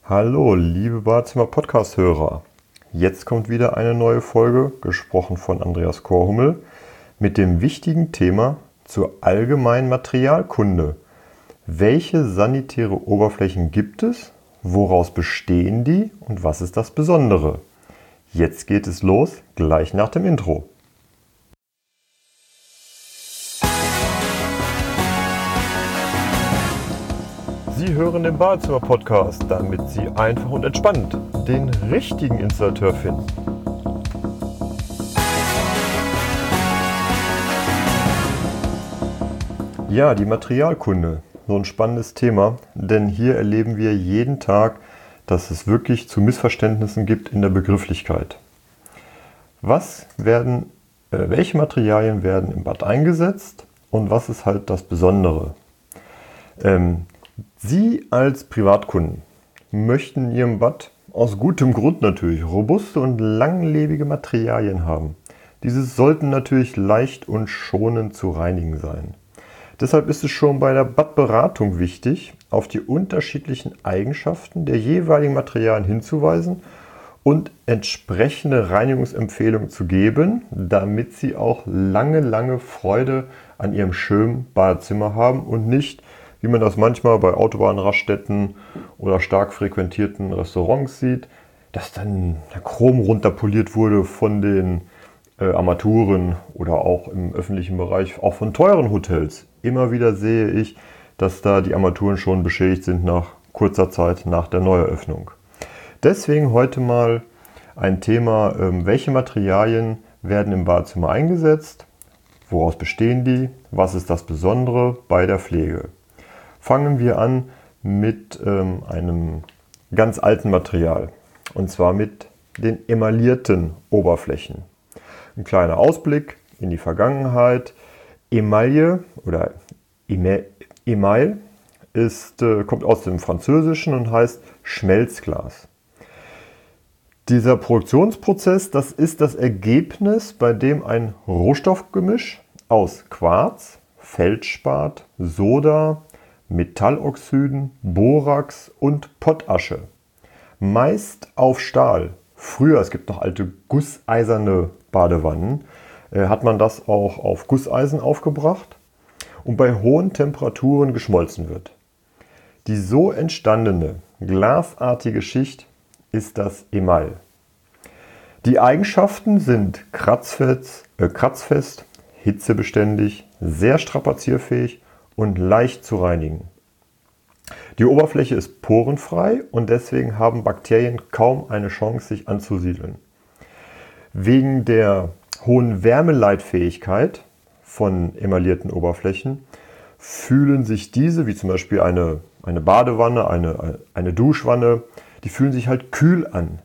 Hallo, liebe Badezimmer-Podcast-Hörer. Jetzt kommt wieder eine neue Folge, gesprochen von Andreas Korhummel, mit dem wichtigen Thema zur allgemeinen Materialkunde. Welche sanitäre Oberflächen gibt es? Woraus bestehen die? Und was ist das Besondere? Jetzt geht es los, gleich nach dem Intro. Sie hören den Badezimmer-Podcast, damit Sie einfach und entspannt den richtigen Installateur finden. Ja, die Materialkunde, so ein spannendes Thema, denn hier erleben wir jeden Tag, dass es wirklich zu Missverständnissen gibt in der Begrifflichkeit. Welche Materialien werden im Bad eingesetzt und was ist halt das Besondere? Sie als Privatkunden möchten in Ihrem Bad aus gutem Grund natürlich robuste und langlebige Materialien haben. Diese sollten natürlich leicht und schonend zu reinigen sein. Deshalb ist es schon bei der Badberatung wichtig, auf die unterschiedlichen Eigenschaften der jeweiligen Materialien hinzuweisen und entsprechende Reinigungsempfehlungen zu geben, damit Sie auch lange Freude an Ihrem schönen Badezimmer haben und nicht, wie man das manchmal bei Autobahnraststätten oder stark frequentierten Restaurants sieht, dass dann der Chrom runterpoliert wurde von den Armaturen oder auch im öffentlichen Bereich, auch von teuren Hotels. Immer wieder sehe ich, dass da die Armaturen schon beschädigt sind nach kurzer Zeit nach der Neueröffnung. Deswegen heute mal ein Thema, welche Materialien werden im Badezimmer eingesetzt, woraus bestehen die, was ist das Besondere bei der Pflege. Fangen wir an mit einem ganz alten Material, und zwar mit den emaillierten Oberflächen. Ein kleiner Ausblick in die Vergangenheit. Emaille oder Email kommt aus dem Französischen und heißt Schmelzglas. Dieser Produktionsprozess, das ist das Ergebnis, bei dem ein Rohstoffgemisch aus Quarz, Feldspat, Soda, Metalloxiden, Borax und Pottasche, meist auf Stahl. Früher, es gibt noch alte gusseiserne Badewannen, hat man das auch auf Gusseisen aufgebracht und bei hohen Temperaturen geschmolzen wird. Die so entstandene glasartige Schicht ist das Email. Die Eigenschaften sind kratzfest, hitzebeständig, sehr strapazierfähig und leicht zu reinigen. Die Oberfläche ist porenfrei und deswegen haben Bakterien kaum eine Chance, sich anzusiedeln. Wegen der hohen Wärmeleitfähigkeit von emaillierten Oberflächen fühlen sich diese, wie zum Beispiel eine Badewanne, eine Duschwanne, die fühlen sich halt kühl an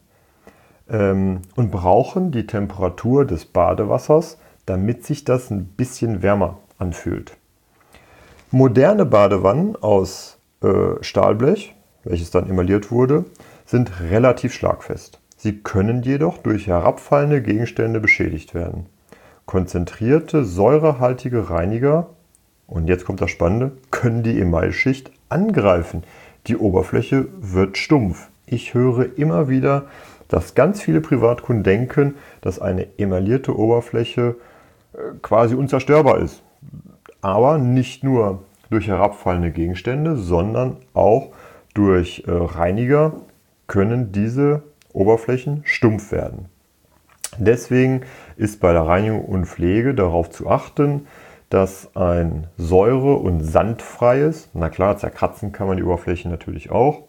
und brauchen die Temperatur des Badewassers, damit sich das ein bisschen wärmer anfühlt. Moderne Badewannen aus Stahlblech, welches dann emailliert wurde, sind relativ schlagfest. Sie können jedoch durch herabfallende Gegenstände beschädigt werden. Konzentrierte, säurehaltige Reiniger, und jetzt kommt das Spannende, können die Emailschicht angreifen. Die Oberfläche wird stumpf. Ich höre immer wieder, dass ganz viele Privatkunden denken, dass eine emaillierte Oberfläche quasi unzerstörbar ist. Aber nicht nur durch herabfallende Gegenstände, sondern auch durch Reiniger können diese Oberflächen stumpf werden. Deswegen ist bei der Reinigung und Pflege darauf zu achten, dass ein säure- und sandfreies, na klar, zerkratzen kann man die Oberfläche natürlich auch,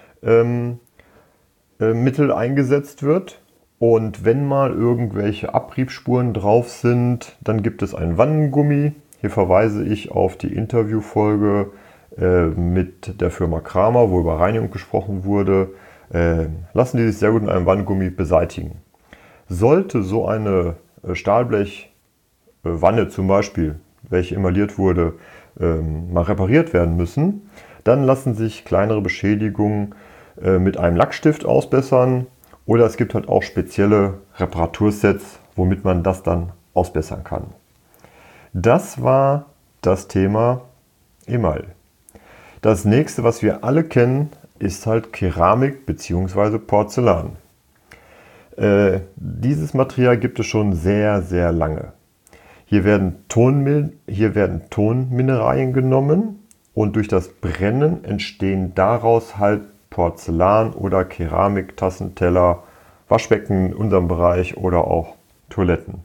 Mittel eingesetzt wird. Und wenn mal irgendwelche Abriebspuren drauf sind, dann gibt es ein Wannengummi. Hier verweise ich auf die Interviewfolge mit der Firma Kramer, wo über Reinigung gesprochen wurde. Lassen die sich sehr gut mit einem Wanngummi beseitigen. Sollte so eine Stahlblechwanne zum Beispiel, welche emailliert wurde, mal repariert werden müssen, dann lassen sich kleinere Beschädigungen mit einem Lackstift ausbessern oder es gibt halt auch spezielle Reparatursets, womit man das dann ausbessern kann. Das war das Thema Email. Das nächste, was wir alle kennen, ist halt Keramik bzw. Porzellan. Dieses Material gibt es schon sehr, sehr lange. Hier werden Tonmineralien genommen und durch das Brennen entstehen daraus halt Porzellan oder Keramik, Tassen, Teller, Waschbecken in unserem Bereich oder auch Toiletten.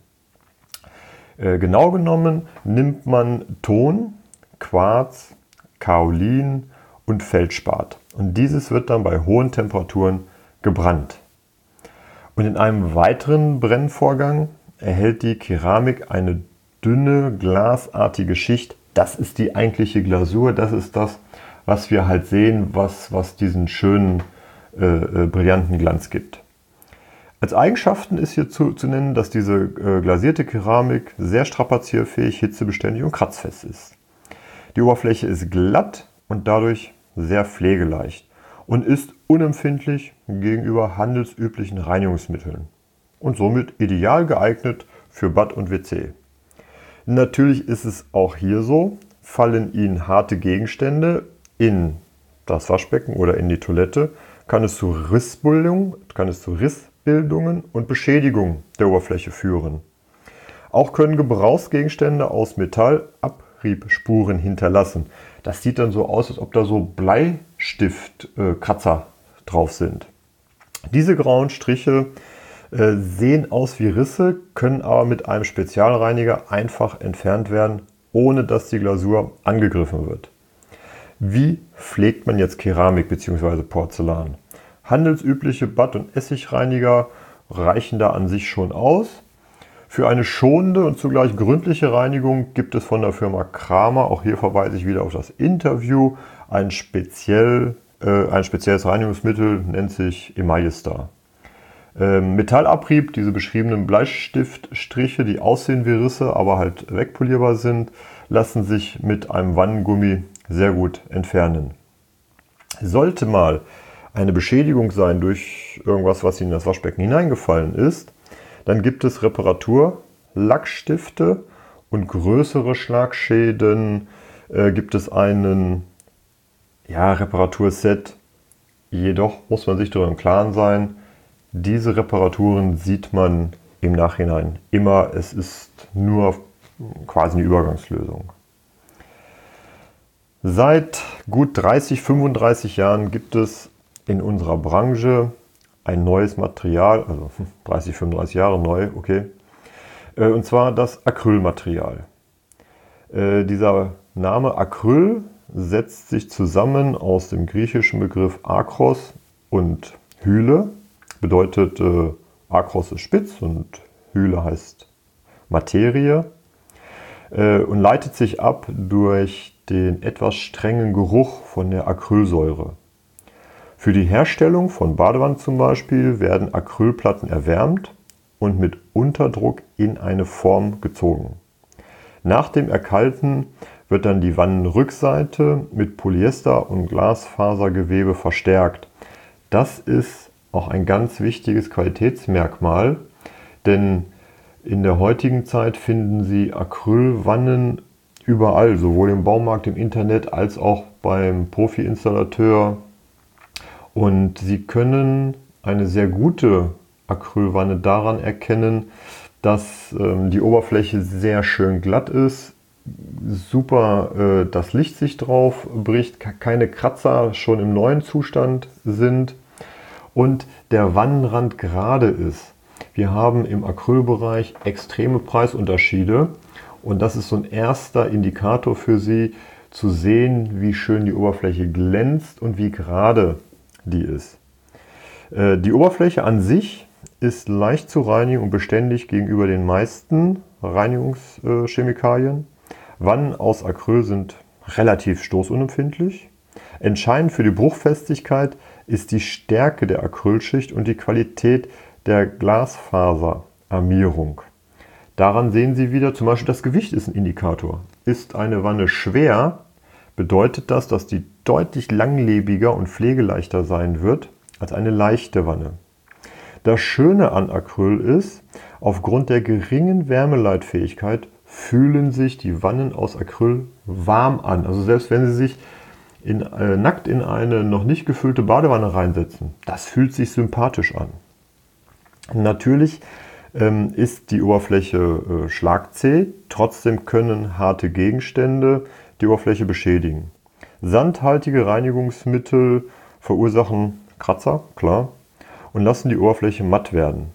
Genau genommen nimmt man Ton, Quarz, Kaolin und Feldspat und dieses wird dann bei hohen Temperaturen gebrannt. Und in einem weiteren Brennvorgang erhält die Keramik eine dünne, glasartige Schicht. Das ist die eigentliche Glasur, das ist das, was wir halt sehen, was diesen schönen, brillanten Glanz gibt. Als Eigenschaften ist hier zu nennen, dass diese glasierte Keramik sehr strapazierfähig, hitzebeständig und kratzfest ist. Die Oberfläche ist glatt und dadurch sehr pflegeleicht und ist unempfindlich gegenüber handelsüblichen Reinigungsmitteln und somit ideal geeignet für Bad und WC. Natürlich ist es auch hier so, fallen Ihnen harte Gegenstände in das Waschbecken oder in die Toilette, kann es zu Rissbildungen und Beschädigung der Oberfläche führen. Auch können Gebrauchsgegenstände aus Metall Abriebspuren hinterlassen. Das sieht dann so aus, als ob da so Bleistiftkratzer drauf sind. Diese grauen Striche sehen aus wie Risse, können aber mit einem Spezialreiniger einfach entfernt werden, ohne dass die Glasur angegriffen wird. Wie pflegt man jetzt Keramik bzw. Porzellan? Handelsübliche Bad- und Essigreiniger reichen da an sich schon aus. Für eine schonende und zugleich gründliche Reinigung gibt es von der Firma Kramer, auch hier verweise ich wieder auf das Interview, ein spezielles Reinigungsmittel, nennt sich Emaille-Star. Metallabrieb, diese beschriebenen Bleistiftstriche, die aussehen wie Risse, aber halt wegpolierbar sind, lassen sich mit einem Wannengummi sehr gut entfernen. Sollte mal eine Beschädigung sein durch irgendwas, was in das Waschbecken hineingefallen ist, dann gibt es Reparatur-Lackstifte und größere Schlagschäden gibt es einen Reparaturset. Jedoch muss man sich darüber im Klaren sein, diese Reparaturen sieht man im Nachhinein immer. Es ist nur quasi eine Übergangslösung. Seit gut 30, 35 Jahren gibt es in unserer Branche ein neues Material, also 30, 35 Jahre neu, okay, und zwar das Acrylmaterial. Dieser Name Acryl setzt sich zusammen aus dem griechischen Begriff Akros und Hyle, bedeutet Akros ist spitz und Hyle heißt Materie und leitet sich ab durch den etwas strengen Geruch von der Acrylsäure. Für die Herstellung von Badewannen zum Beispiel werden Acrylplatten erwärmt und mit Unterdruck in eine Form gezogen. Nach dem Erkalten wird dann die Wannenrückseite mit Polyester- und Glasfasergewebe verstärkt. Das ist auch ein ganz wichtiges Qualitätsmerkmal, denn in der heutigen Zeit finden Sie Acrylwannen überall, sowohl im Baumarkt, im Internet als auch beim Profi-Installateur. Und Sie können eine sehr gute Acrylwanne daran erkennen, dass die Oberfläche sehr schön glatt ist, super das Licht sich drauf bricht, keine Kratzer schon im neuen Zustand sind und der Wannenrand gerade ist. Wir haben im Acrylbereich extreme Preisunterschiede und das ist so ein erster Indikator für Sie, zu sehen, wie schön die Oberfläche glänzt und wie gerade die ist. Die Oberfläche an sich ist leicht zu reinigen und beständig gegenüber den meisten Reinigungschemikalien. Wannen aus Acryl sind relativ stoßunempfindlich. Entscheidend für die Bruchfestigkeit ist die Stärke der Acrylschicht und die Qualität der Glasfaserarmierung. Daran sehen Sie wieder, zum Beispiel das Gewicht ist ein Indikator. Ist eine Wanne schwer, bedeutet das, dass die deutlich langlebiger und pflegeleichter sein wird als eine leichte Wanne. Das Schöne an Acryl ist, aufgrund der geringen Wärmeleitfähigkeit fühlen sich die Wannen aus Acryl warm an. Also selbst wenn Sie sich nackt in eine noch nicht gefüllte Badewanne reinsetzen. Das fühlt sich sympathisch an. Natürlich ist die Oberfläche schlagzäh, trotzdem können harte Gegenstände die Oberfläche beschädigen. Sandhaltige Reinigungsmittel verursachen Kratzer, klar, und lassen die Oberfläche matt werden.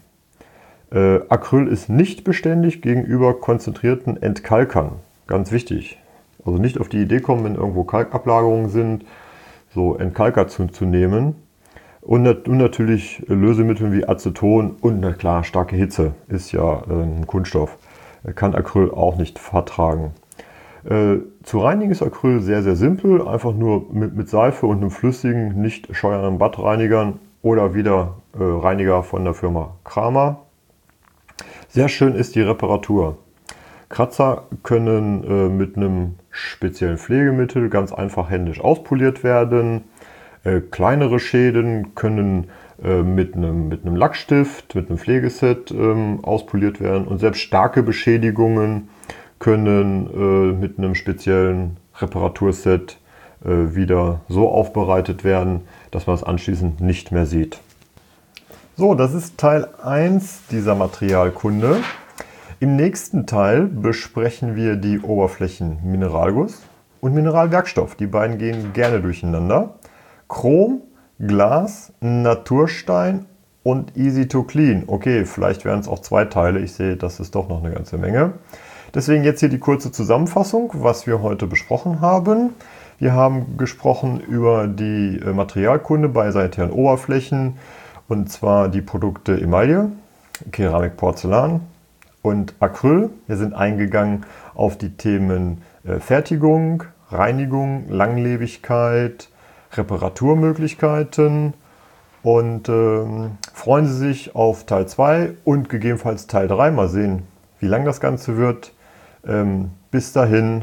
Acryl ist nicht beständig gegenüber konzentrierten Entkalkern. Ganz wichtig. Also nicht auf die Idee kommen, wenn irgendwo Kalkablagerungen sind, so Entkalker zu nehmen. Und natürlich Lösemittel wie Aceton und na klar, starke Hitze ist ja ein Kunststoff. Kann Acryl auch nicht vertragen. Zu reinigen ist Acryl sehr, sehr simpel. Einfach nur mit Seife und einem flüssigen, nicht scheuernden Badreinigern oder wieder Reiniger von der Firma Kramer. Sehr schön ist die Reparatur. Kratzer können mit einem speziellen Pflegemittel ganz einfach händisch auspoliert werden. Kleinere Schäden können mit einem Lackstift, mit einem Pflegeset auspoliert werden. Und selbst starke Beschädigungen können mit einem speziellen Reparaturset wieder so aufbereitet werden, dass man es anschließend nicht mehr sieht. So, das ist Teil 1 dieser Materialkunde. Im nächsten Teil besprechen wir die Oberflächen Mineralguss und Mineralwerkstoff. Die beiden gehen gerne durcheinander. Chrom, Glas, Naturstein und Easy to Clean. Okay, vielleicht wären es auch 2 Teile. Ich sehe, das ist doch noch eine ganze Menge. Deswegen jetzt hier die kurze Zusammenfassung, was wir heute besprochen haben. Wir haben gesprochen über die Materialkunde bei sanitären Oberflächen. Und zwar die Produkte Emaille, Keramik, Porzellan und Acryl. Wir sind eingegangen auf die Themen Fertigung, Reinigung, Langlebigkeit, Reparaturmöglichkeiten. Und freuen Sie sich auf Teil 2 und gegebenenfalls Teil 3. Mal sehen, wie lang das Ganze wird. Bis dahin.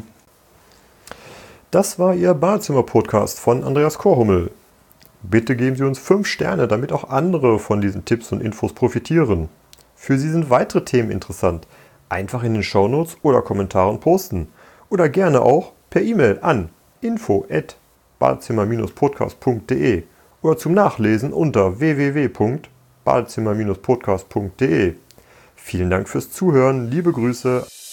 Das war Ihr Badezimmer-Podcast von Andreas Korhummel. Bitte geben Sie uns 5 Sterne, damit auch andere von diesen Tipps und Infos profitieren. Für Sie sind weitere Themen interessant. Einfach in den Shownotes oder Kommentaren posten. Oder gerne auch per E-Mail an info@badezimmer-podcast.de oder zum Nachlesen unter www.badezimmer-podcast.de. Vielen Dank fürs Zuhören. Liebe Grüße.